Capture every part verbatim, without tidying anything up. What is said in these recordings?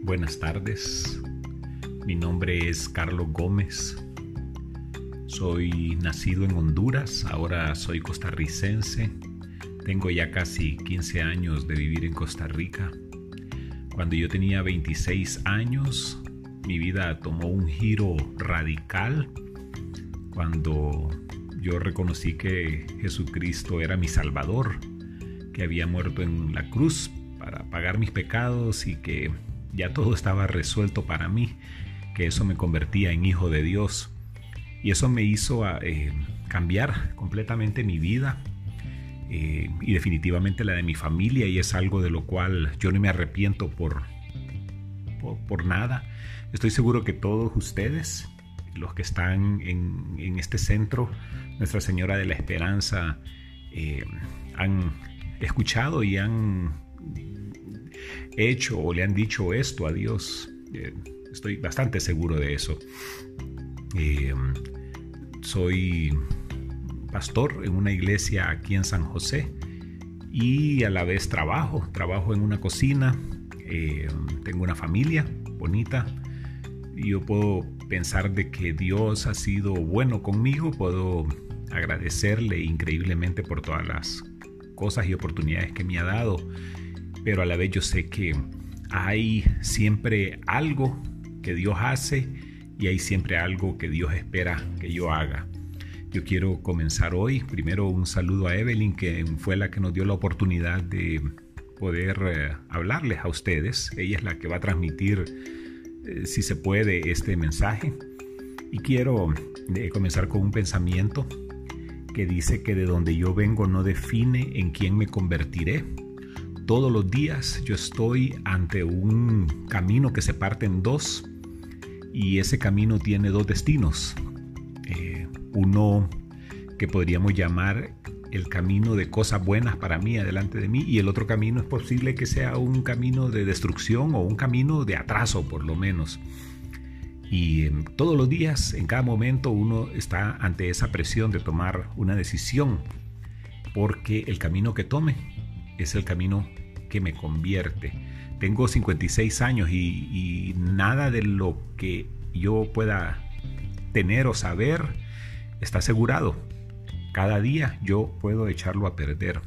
Buenas tardes, mi nombre es Carlos Gómez, soy nacido en Honduras, ahora soy costarricense, tengo ya casi quince años de vivir en Costa Rica. Cuando yo tenía veintiséis años, mi vida tomó un giro radical cuando yo reconocí que Jesucristo era mi Salvador, que había muerto en la cruz para pagar mis pecados y que ya todo estaba resuelto para mí, que eso me convertía en hijo de Dios. Y eso me hizo eh, cambiar completamente mi vida eh, y definitivamente la de mi familia, y es algo de lo cual yo no me arrepiento por, por, por nada. Estoy seguro que todos ustedes, los que están en, en este centro, Nuestra Señora de la Esperanza, eh, han escuchado y han hecho o le han dicho esto a Dios. Eh, estoy bastante seguro de eso. Eh, soy pastor en una iglesia aquí en San José y a la vez trabajo, trabajo en una cocina. Eh, tengo una familia bonita y yo puedo pensar de que Dios ha sido bueno conmigo. Puedo agradecerle increíblemente por todas las cosas y oportunidades que me ha dado, pero a la vez yo sé que hay siempre algo que Dios hace y hay siempre algo que Dios espera que yo haga. Yo quiero comenzar hoy, primero un saludo a Evelyn, que fue la que nos dio la oportunidad de poder eh, hablarles a ustedes. Ella es la que va a transmitir, eh, si se puede, este mensaje. Y quiero eh, comenzar con un pensamiento que dice que de donde yo vengo no define en quién me convertiré. Todos los días yo estoy ante un camino que se parte en dos, y ese camino tiene dos destinos. Eh, uno que podríamos llamar el camino de cosas buenas para mí, adelante de mí, y el otro camino es posible que sea un camino de destrucción o un camino de atraso, por lo menos. Y eh, todos los días, en cada momento, uno está ante esa presión de tomar una decisión, porque el camino que tome es el camino que me convierte. Tengo cincuenta y seis años y, y nada de lo que yo pueda tener o saber está asegurado. Cada día yo puedo echarlo a perder.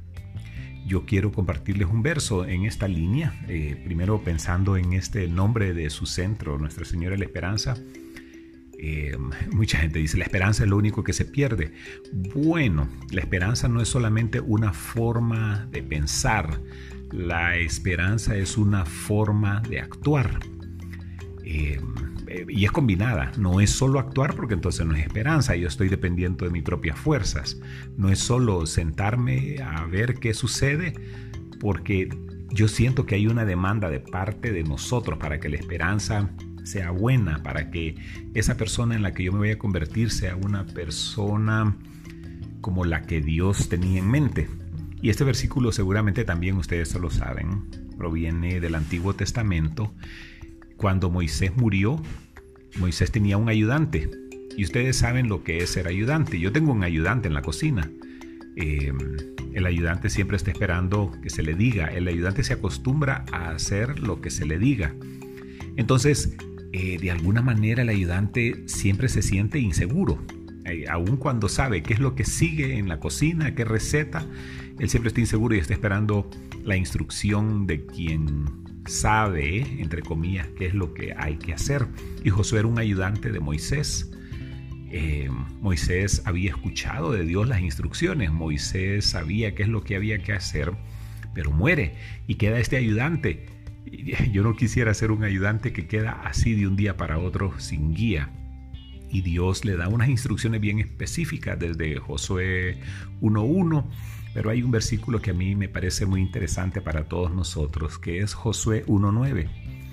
Yo quiero compartirles un verso en esta línea, eh, primero pensando en este nombre de su centro, Nuestra Señora de la Esperanza. Eh, mucha gente dice, la esperanza es lo único que se pierde. Bueno, la esperanza no es solamente una forma de pensar, la esperanza es una forma de actuar. Eh, y es combinada, no es solo actuar, porque entonces no es esperanza, yo estoy dependiendo de mis propias fuerzas. No es solo sentarme a ver qué sucede, porque yo siento que hay una demanda de parte de nosotros para que la esperanza sea buena, para que esa persona en la que yo me voy a convertir sea una persona como la que Dios tenía en mente. Y este versículo seguramente también ustedes lo saben, proviene del Antiguo Testamento. Cuando Moisés murió, Moisés tenía un ayudante, y ustedes saben lo que es ser ayudante. Yo tengo un ayudante en la cocina. Eh, el ayudante siempre está esperando que se le diga. El ayudante se acostumbra a hacer lo que se le diga. Entonces, eh, de alguna manera el ayudante siempre se siente inseguro. Eh, aun cuando sabe qué es lo que sigue en la cocina, qué receta, él siempre está inseguro y está esperando la instrucción de quien sabe, eh, entre comillas, qué es lo que hay que hacer. Y Josué era un ayudante de Moisés. Eh, Moisés había escuchado de Dios las instrucciones. Moisés sabía qué es lo que había que hacer, pero muere y queda este ayudante. Yo no quisiera ser un ayudante que queda así de un día para otro sin guía. Y Dios le da unas instrucciones bien específicas desde Josué uno uno. Pero hay un versículo que a mí me parece muy interesante para todos nosotros, que es Josué uno nueve.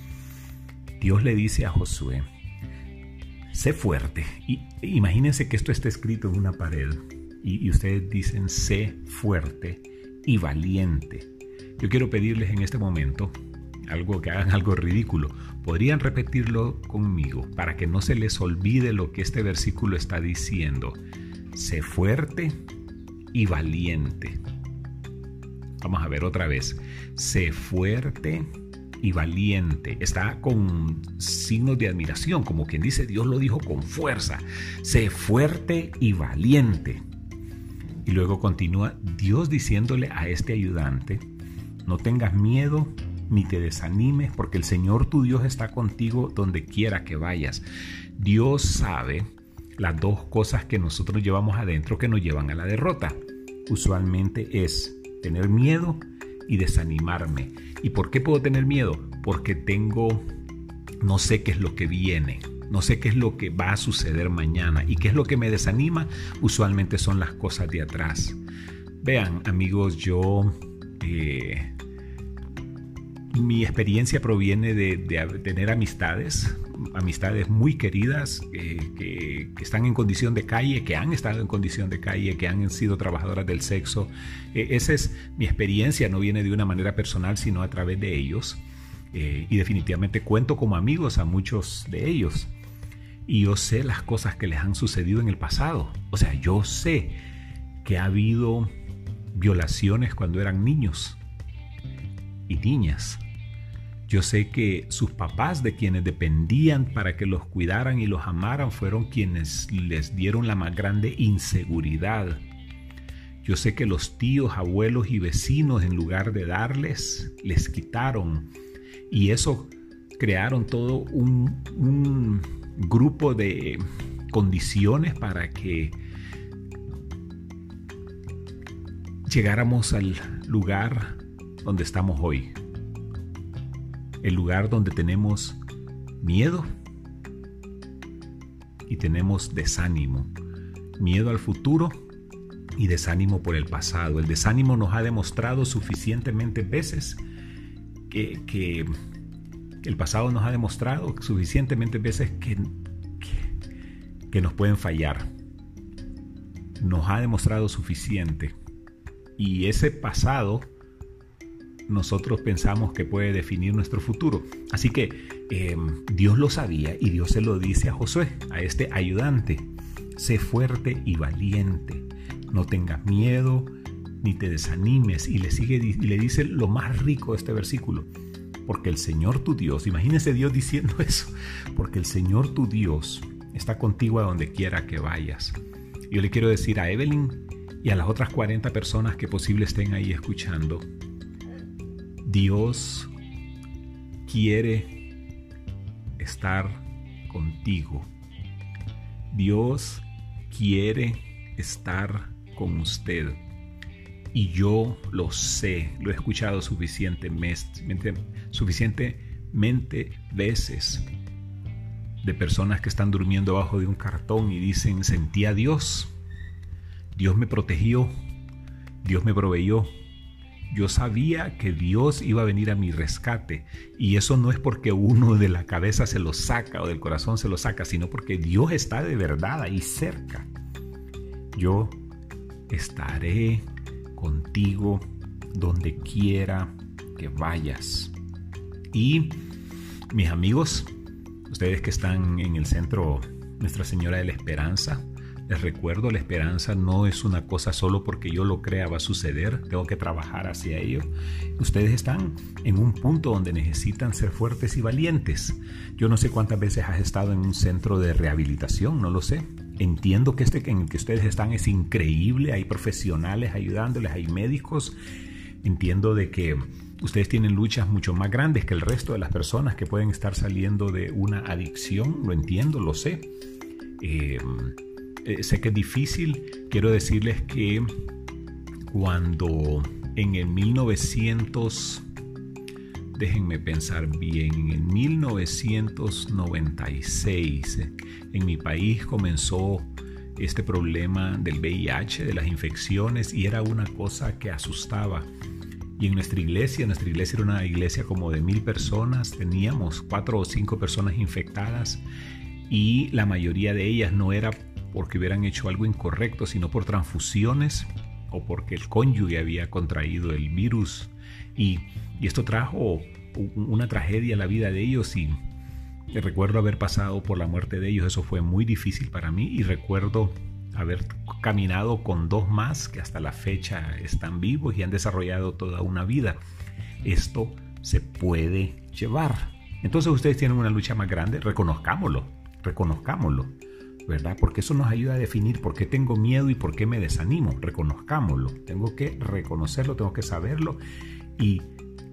Dios le dice a Josué, sé fuerte. Y imagínense que esto está escrito en una pared y, y ustedes dicen, sé fuerte y valiente. Yo quiero pedirles en este momento algo, que hagan algo ridículo. Podrían repetirlo conmigo para que no se les olvide lo que este versículo está diciendo. Sé fuerte y valiente. Vamos a ver otra vez. Sé fuerte y valiente. Está con signos de admiración, como quien dice, Dios lo dijo con fuerza. Sé fuerte y valiente. Y luego continúa Dios diciéndole a este ayudante: no tengas miedo ni te desanimes, porque el Señor tu Dios está contigo donde quiera que vayas. Dios sabe las dos cosas que nosotros llevamos adentro que nos llevan a la derrota. Usualmente es tener miedo y desanimarme. ¿Y por qué puedo tener miedo? Porque tengo, no sé qué es lo que viene, no sé qué es lo que va a suceder mañana. ¿Y qué es lo que me desanima? Usualmente son las cosas de atrás. Vean, amigos, yo eh, mi experiencia proviene de, de tener amistades, amistades muy queridas eh, que, que están en condición de calle, que han estado en condición de calle, que han sido trabajadoras del sexo. Eh, esa es mi experiencia, no viene de una manera personal, sino a través de ellos. Eh, y definitivamente cuento como amigos a muchos de ellos. Y yo sé las cosas que les han sucedido en el pasado. O sea, yo sé que ha habido violaciones cuando eran niños y niñas. Yo sé que sus papás, de quienes dependían para que los cuidaran y los amaran, fueron quienes les dieron la más grande inseguridad. Yo sé que los tíos, abuelos y vecinos, en lugar de darles, les quitaron. Y eso crearon todo un, un grupo de condiciones para que llegáramos al lugar donde estamos hoy. El lugar donde tenemos miedo y tenemos desánimo. Miedo al futuro y desánimo por el pasado. El desánimo nos ha demostrado suficientemente veces que, que el pasado nos ha demostrado suficientemente veces que, que, que nos pueden fallar. Nos ha demostrado suficiente. Y ese pasado nosotros pensamos que puede definir nuestro futuro. Así que eh, Dios lo sabía y Dios se lo dice a Josué, a este ayudante: sé fuerte y valiente, no tengas miedo ni te desanimes. Y le sigue y le dice lo más rico de este versículo: porque el Señor tu Dios, imagínense Dios diciendo eso, porque el Señor tu Dios está contigo a donde quiera que vayas. Yo le quiero decir a Evelyn y a las otras cuarenta personas que posible estén ahí escuchando: Dios quiere estar contigo. Dios quiere estar con usted. Y yo lo sé, lo he escuchado suficientemente, suficientemente veces de personas que están durmiendo bajo de un cartón y dicen: sentí a Dios, Dios me protegió, Dios me proveyó. Yo sabía que Dios iba a venir a mi rescate. Y eso no es porque uno de la cabeza se lo saca o del corazón se lo saca, sino porque Dios está de verdad ahí cerca. Yo estaré contigo donde quiera que vayas. Y mis amigos, ustedes que están en el centro Nuestra Señora de la Esperanza, les recuerdo, la esperanza no es una cosa solo porque yo lo crea va a suceder, tengo que trabajar hacia ello. Ustedes están en un punto donde necesitan ser fuertes y valientes. Yo no sé cuántas veces has estado en un centro de rehabilitación, no lo sé. Entiendo que este en el que ustedes están es increíble, hay profesionales ayudándoles, hay médicos. Entiendo de que ustedes tienen luchas mucho más grandes que el resto de las personas que pueden estar saliendo de una adicción, lo entiendo, lo sé. Eh... Eh, sé que es difícil. Quiero decirles que cuando en el mil novecientos, déjenme pensar bien, en el mil novecientos noventa y seis en mi país comenzó este problema del V I H, de las infecciones, y era una cosa que asustaba. Y en nuestra iglesia, nuestra iglesia era una iglesia como de mil personas, teníamos cuatro o cinco personas infectadas, y la mayoría de ellas no era porque hubieran hecho algo incorrecto, sino por transfusiones o porque el cónyuge había contraído el virus. Y, y esto trajo una tragedia a la vida de ellos, y recuerdo haber pasado por la muerte de ellos. Eso fue muy difícil para mí, y recuerdo haber caminado con dos más que hasta la fecha están vivos y han desarrollado toda una vida. Esto se puede llevar. Entonces ustedes tienen una lucha más grande, reconozcámoslo, reconozcámoslo, ¿verdad? Porque eso nos ayuda a definir por qué tengo miedo y por qué me desanimo. Reconozcámoslo, tengo que reconocerlo, tengo que saberlo, y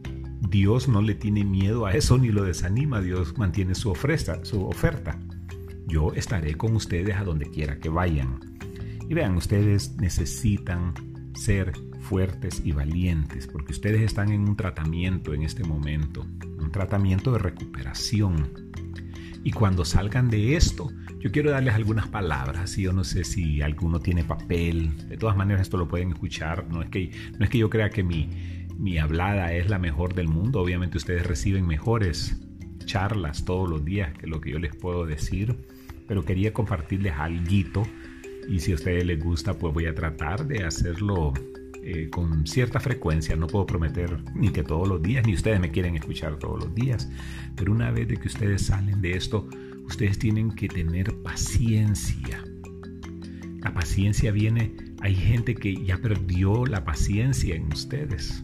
Dios no le tiene miedo a eso ni lo desanima. Dios mantiene su oferta, su oferta. Yo estaré con ustedes a donde quiera que vayan. Y vean, ustedes necesitan ser fuertes y valientes, porque ustedes están en un tratamiento en este momento, un tratamiento de recuperación. Y cuando salgan de esto, yo quiero darles algunas palabras. Y yo no sé si alguno tiene papel. De todas maneras, esto lo pueden escuchar. No es que, no es que yo crea que mi, mi hablada es la mejor del mundo. Obviamente ustedes reciben mejores charlas todos los días que lo que yo les puedo decir. Pero quería compartirles alguito. Y si a ustedes les gusta, pues voy a tratar de hacerlo eh, con cierta frecuencia. No puedo prometer ni que todos los días, ni ustedes me quieren escuchar todos los días. Pero una vez de que ustedes salen de esto, ustedes tienen que tener paciencia. La paciencia viene, hay gente que ya perdió la paciencia en ustedes.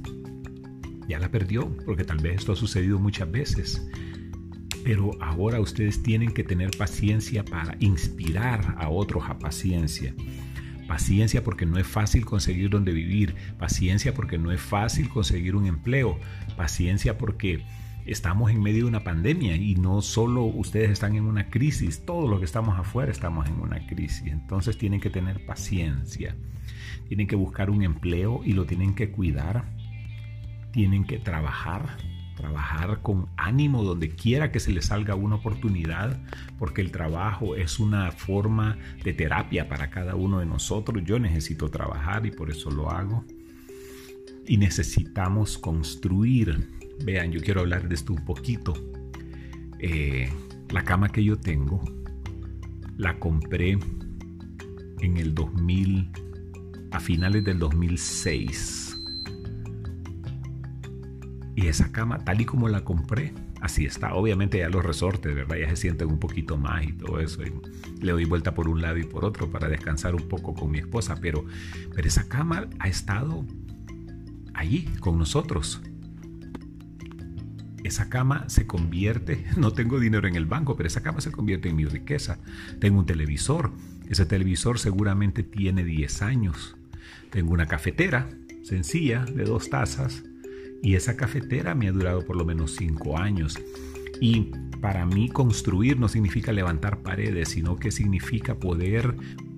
Ya la perdió, porque tal vez esto ha sucedido muchas veces. Pero ahora ustedes tienen que tener paciencia para inspirar a otros a paciencia. Paciencia porque no es fácil conseguir donde vivir. Paciencia porque no es fácil conseguir un empleo. Paciencia porque estamos en medio de una pandemia y no solo ustedes están en una crisis. Todos los que estamos afuera estamos en una crisis. Entonces tienen que tener paciencia. Tienen que buscar un empleo y lo tienen que cuidar. Tienen que trabajar. Trabajar con ánimo donde quiera que se les salga una oportunidad, porque el trabajo es una forma de terapia para cada uno de nosotros. Yo necesito trabajar y por eso lo hago. Y necesitamos construir. Vean, yo quiero hablar de esto un poquito. Eh, la cama que yo tengo, la compré en el dos mil, a finales del dos mil seis. Y esa cama, tal y como la compré, así está. Obviamente ya los resortes, ¿verdad? Ya se sienten un poquito más y todo eso. Y le doy vuelta por un lado y por otro para descansar un poco con mi esposa. Pero, pero esa cama ha estado allí con nosotros. Esa cama se convierte, no tengo dinero en el banco, pero esa cama se convierte en mi riqueza. Tengo un televisor. Ese televisor seguramente tiene diez años. Tengo una cafetera sencilla de dos tazas. Y esa cafetera me ha durado por lo menos cinco años. Y para mí construir no significa levantar paredes, sino que significa poder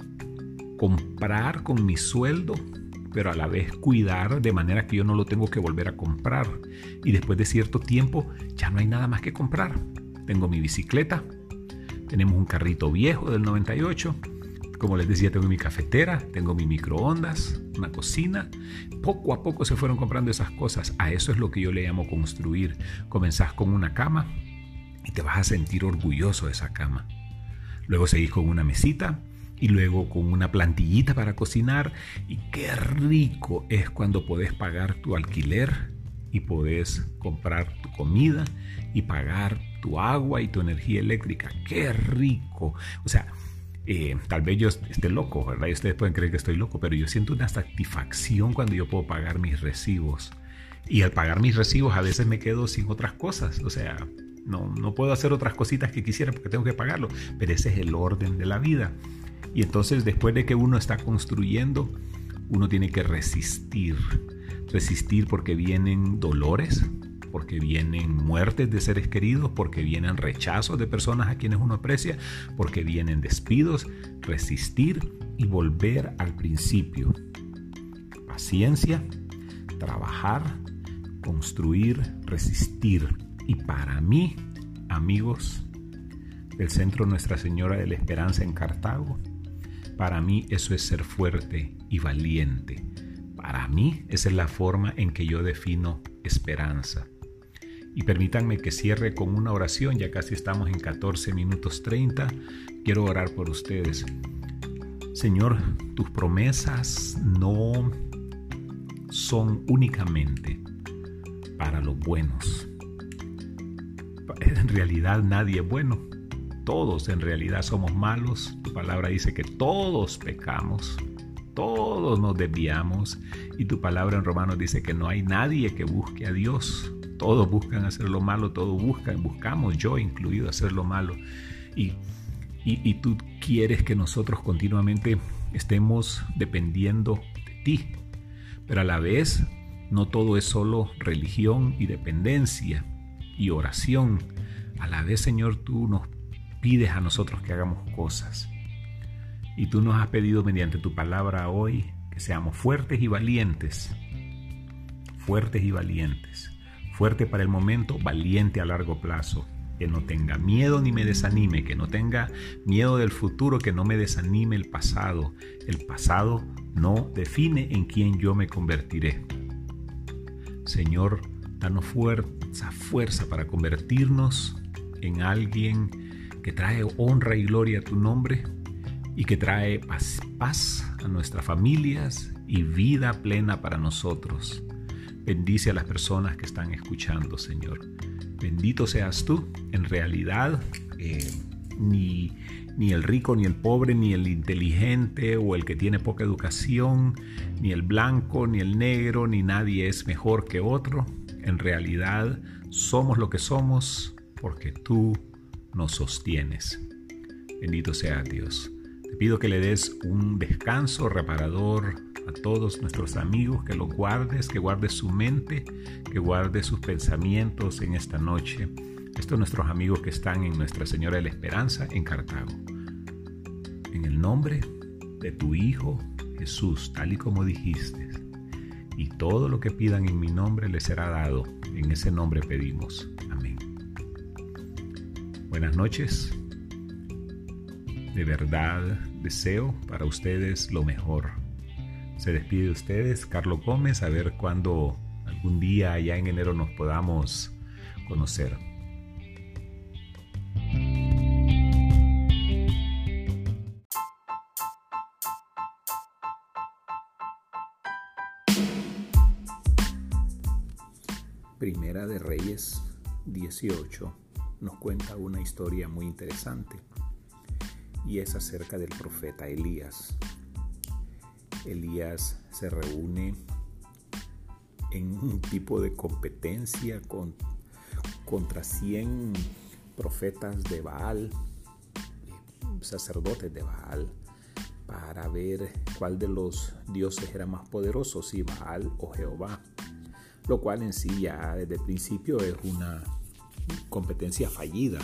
comprar con mi sueldo, pero a la vez cuidar de manera que yo no lo tengo que volver a comprar. Y después de cierto tiempo ya no hay nada más que comprar. Tengo mi bicicleta, tenemos un carrito viejo del noventa y ocho. Como les decía, tengo mi cafetera, tengo mi microondas, una cocina. Poco a poco se fueron comprando esas cosas. A eso es lo que yo le llamo construir. Comenzás con una cama y te vas a sentir orgulloso de esa cama. Luego seguís con una mesita y luego con una plantillita para cocinar. Y qué rico es cuando podés pagar tu alquiler y podés comprar tu comida y pagar tu agua y tu energía eléctrica. ¡Qué rico! O sea, Eh, tal vez yo esté loco, ¿verdad? Y ustedes pueden creer que estoy loco, pero yo siento una satisfacción cuando yo puedo pagar mis recibos. Y al pagar mis recibos a veces me quedo sin otras cosas. O sea, no, no puedo hacer otras cositas que quisiera porque tengo que pagarlo. Pero ese es el orden de la vida. Y entonces después de que uno está construyendo, uno tiene que resistir. Resistir porque vienen dolores, porque vienen muertes de seres queridos, porque vienen rechazos de personas a quienes uno aprecia, porque vienen despidos. Resistir y volver al principio. Paciencia, trabajar, construir, resistir. Y para mí, amigos del Centro Nuestra Señora de la Esperanza en Cartago, para mí eso es ser fuerte y valiente. Para mí esa es la forma en que yo defino esperanza. Y permítanme que cierre con una oración, ya casi estamos en catorce minutos treinta. Quiero orar por ustedes. Señor, tus promesas no son únicamente para los buenos. En realidad nadie es bueno. Todos en realidad somos malos. Tu palabra dice que todos pecamos todos nos desviamos y tu palabra en Romanos dice que no hay nadie que busque a Dios. Todos buscan hacer lo malo, todos buscan, buscamos, yo incluido, hacer lo malo. Y, y, y tú quieres que nosotros continuamente estemos dependiendo de ti. Pero a la vez, no todo es solo religión y dependencia y oración. A la vez, Señor, tú nos pides a nosotros que hagamos cosas. Y tú nos has pedido mediante tu palabra hoy que seamos fuertes y valientes. Fuertes y valientes. Fuerte para el momento, valiente a largo plazo. Que no tenga miedo ni me desanime, que no tenga miedo del futuro, que no me desanime el pasado. El pasado no define en quién yo me convertiré. Señor, danos fuerza, fuerza para convertirnos en alguien que trae honra y gloria a tu nombre y que trae paz, paz a nuestras familias y vida plena para nosotros. Bendice a las personas que están escuchando, Señor. Bendito seas tú. En realidad, eh, ni, ni el rico, ni el pobre, ni el inteligente o el que tiene poca educación, ni el blanco, ni el negro, ni nadie es mejor que otro. En realidad, somos lo que somos porque tú nos sostienes. Bendito sea Dios. Te pido que le des un descanso reparador a todos nuestros amigos, que los guardes, que guardes su mente, que guardes sus pensamientos en esta noche. Estos nuestros amigos que están en Nuestra Señora de la Esperanza en Cartago. En el nombre de tu Hijo Jesús, tal y como dijiste, y todo lo que pidan en mi nombre les será dado. En ese nombre pedimos. Amén. Buenas noches. De verdad deseo para ustedes lo mejor. Se despide de ustedes Carlos Gómez, a ver cuándo algún día allá en enero nos podamos conocer. Primera de Reyes dieciocho nos cuenta una historia muy interesante y es acerca del profeta Elías. Elías se reúne en un tipo de competencia con, contra cien profetas de Baal, sacerdotes de Baal, para ver cuál de los dioses era más poderoso, si Baal o Jehová, lo cual en sí ya desde el principio es una competencia fallida.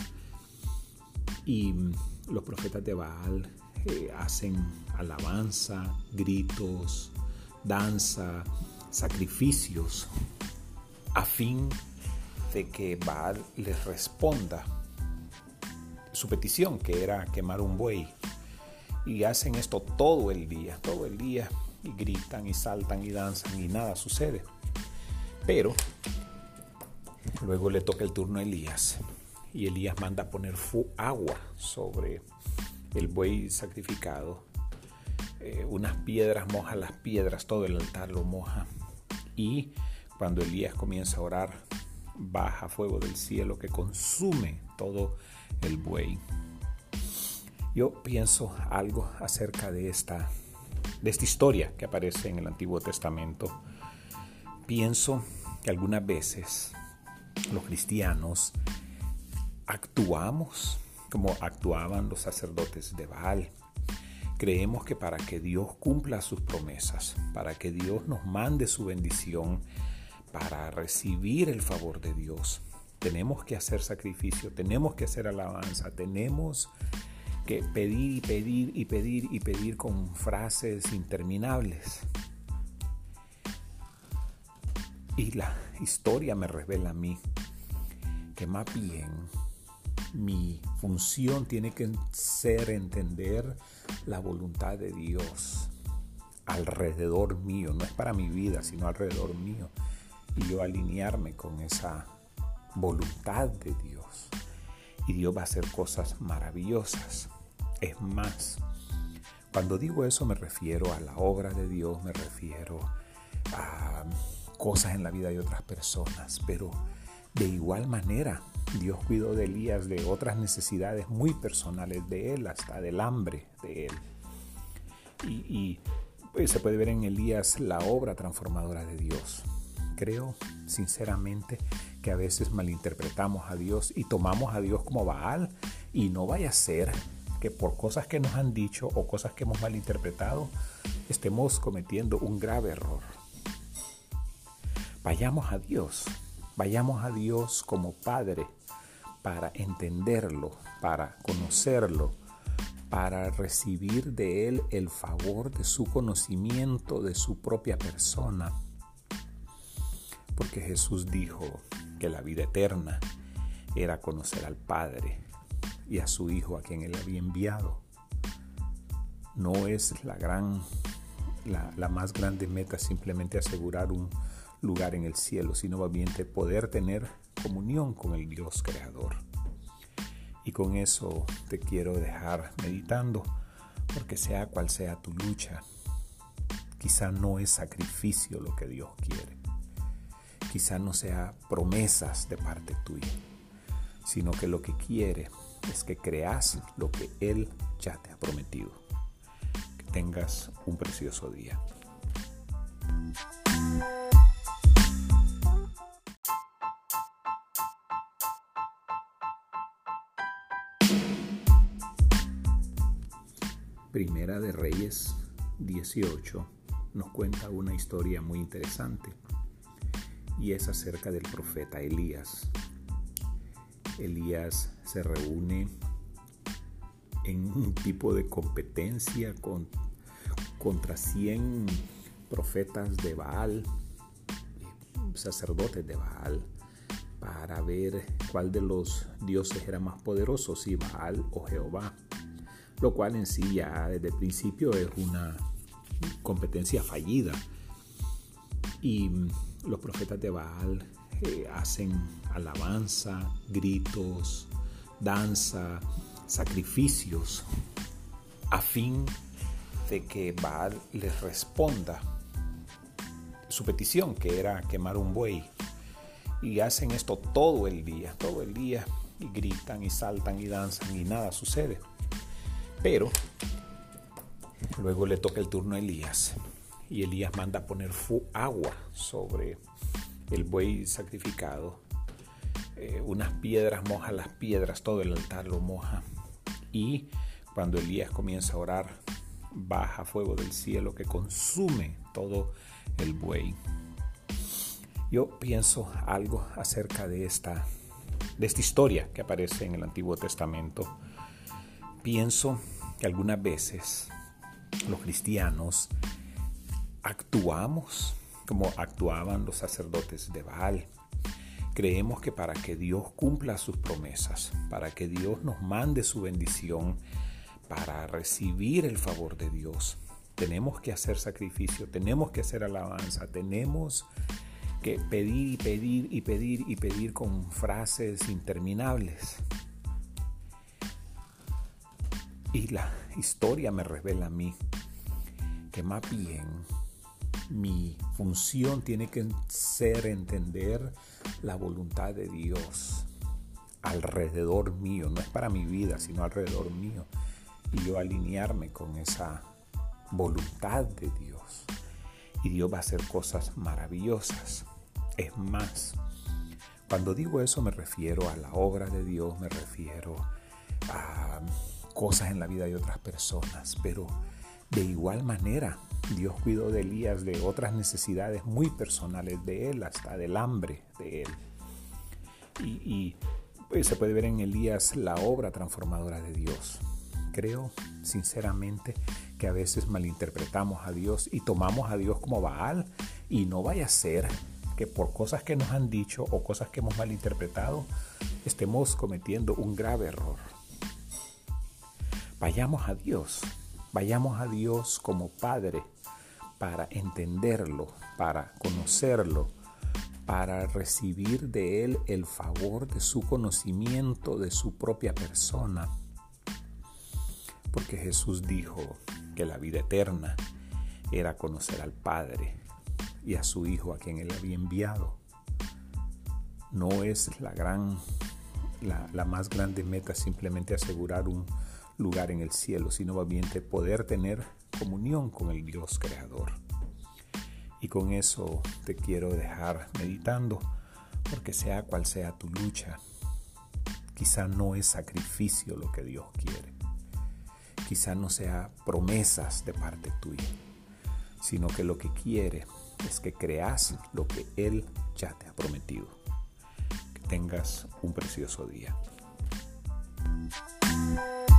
Y los profetas de Baal eh, hacen alabanza, gritos, danza, sacrificios, a fin de que Baal les responda su petición, que era quemar un buey. Y hacen esto todo el día, todo el día, y gritan y saltan y danzan y nada sucede. Pero luego le toca el turno a Elías, y Elías manda poner fu- agua sobre el buey sacrificado. Eh, unas piedras, moja las piedras, todo el altar lo moja. Y cuando Elías comienza a orar, baja fuego del cielo que consume todo el buey. Yo pienso algo acerca de esta, de esta historia que aparece en el Antiguo Testamento. Pienso que algunas veces los cristianos actuamos como actuaban los sacerdotes de Baal. Creemos que para que Dios cumpla sus promesas, para que Dios nos mande su bendición, para recibir el favor de Dios, tenemos que hacer sacrificio, tenemos que hacer alabanza, tenemos que pedir y pedir y pedir y pedir con frases interminables. Y la historia me revela a mí que más bien mi función tiene que ser entender la voluntad de Dios alrededor mío, no es para mi vida, sino alrededor mío, y yo alinearme con esa voluntad de Dios. Y Dios va a hacer cosas maravillosas. Es más, cuando digo eso me refiero a la obra de Dios, me refiero a cosas en la vida de otras personas, pero de igual manera Dios cuidó de Elías de otras necesidades muy personales de él, hasta del hambre de él. Y, y pues, se puede ver en Elías la obra transformadora de Dios. Creo sinceramente que a veces malinterpretamos a Dios y tomamos a Dios como Baal, y no vaya a ser que por cosas que nos han dicho o cosas que hemos malinterpretado estemos cometiendo un grave error. Vayamos a Dios, vayamos a Dios como Padre para entenderlo, para conocerlo, para recibir de Él el favor de su conocimiento de su propia persona. Porque Jesús dijo que la vida eterna era conocer al Padre y a su Hijo a quien Él había enviado. No es la gran, la, la más grande meta simplemente asegurar un lugar en el cielo, sino más bien de poder tener comunión con el Dios creador. Y con eso te quiero dejar meditando, porque sea cual sea tu lucha, quizá no es sacrificio lo que Dios quiere. Quizá no sea promesas de parte tuya, sino que lo que quiere es que creas lo que Él ya te ha prometido. Que tengas un precioso día. Primera de Reyes dieciocho nos cuenta una historia muy interesante, y es acerca del profeta Elías. Elías se reúne en un tipo de competencia con, contra cien profetas de Baal, sacerdotes de Baal, para ver cuál de los dioses era más poderoso, si Baal o Jehová. Lo cual en sí ya desde el principio es una competencia fallida. Y los profetas de Baal eh, hacen alabanza, gritos, danza, sacrificios, a fin de que Baal les responda su petición, que era quemar un buey. Y hacen esto todo el día, todo el día, y gritan y saltan y danzan y nada sucede. Pero luego le toca el turno a Elías, y Elías manda a poner fu- agua sobre el buey sacrificado. Eh, unas piedras moja las piedras, todo el altar lo moja. Y cuando Elías comienza a orar, baja fuego del cielo que consume todo el buey. Yo pienso algo acerca de esta, de esta historia que aparece en el Antiguo Testamento. Pienso que algunas veces los cristianos actuamos como actuaban los sacerdotes de Baal. Creemos que para que Dios cumpla sus promesas, para que Dios nos mande su bendición, para recibir el favor de Dios, tenemos que hacer sacrificio, tenemos que hacer alabanza, tenemos que pedir y pedir y pedir y pedir con frases interminables. Y la historia me revela a mí que más bien mi función tiene que ser entender la voluntad de Dios alrededor mío. No es para mi vida, sino alrededor mío. Y yo alinearme con esa voluntad de Dios. Y Dios va a hacer cosas maravillosas. Es más, cuando digo eso me refiero a la obra de Dios, me refiero a cosas en la vida de otras personas, pero de igual manera Dios cuidó de Elías de otras necesidades muy personales de él, hasta del hambre de él. Y, y pues, se puede ver en Elías la obra transformadora de Dios. Creo sinceramente que a veces malinterpretamos a Dios y tomamos a Dios como Baal, y no vaya a ser que por cosas que nos han dicho o cosas que hemos malinterpretado estemos cometiendo un grave error. Vayamos a Dios, vayamos a Dios como Padre para entenderlo, para conocerlo, para recibir de Él el favor de su conocimiento de su propia persona. Porque Jesús dijo que la vida eterna era conocer al Padre y a su Hijo a quien Él había enviado. No es la gran, la, la más grande meta simplemente asegurar un lugar en el cielo, sino más bien de poder tener comunión con el Dios creador. Y con eso te quiero dejar meditando, porque sea cual sea tu lucha, quizá no es sacrificio lo que Dios quiere. Quizá no sea promesas de parte tuya, sino que lo que quiere es que creas lo que Él ya te ha prometido. Que tengas un precioso día.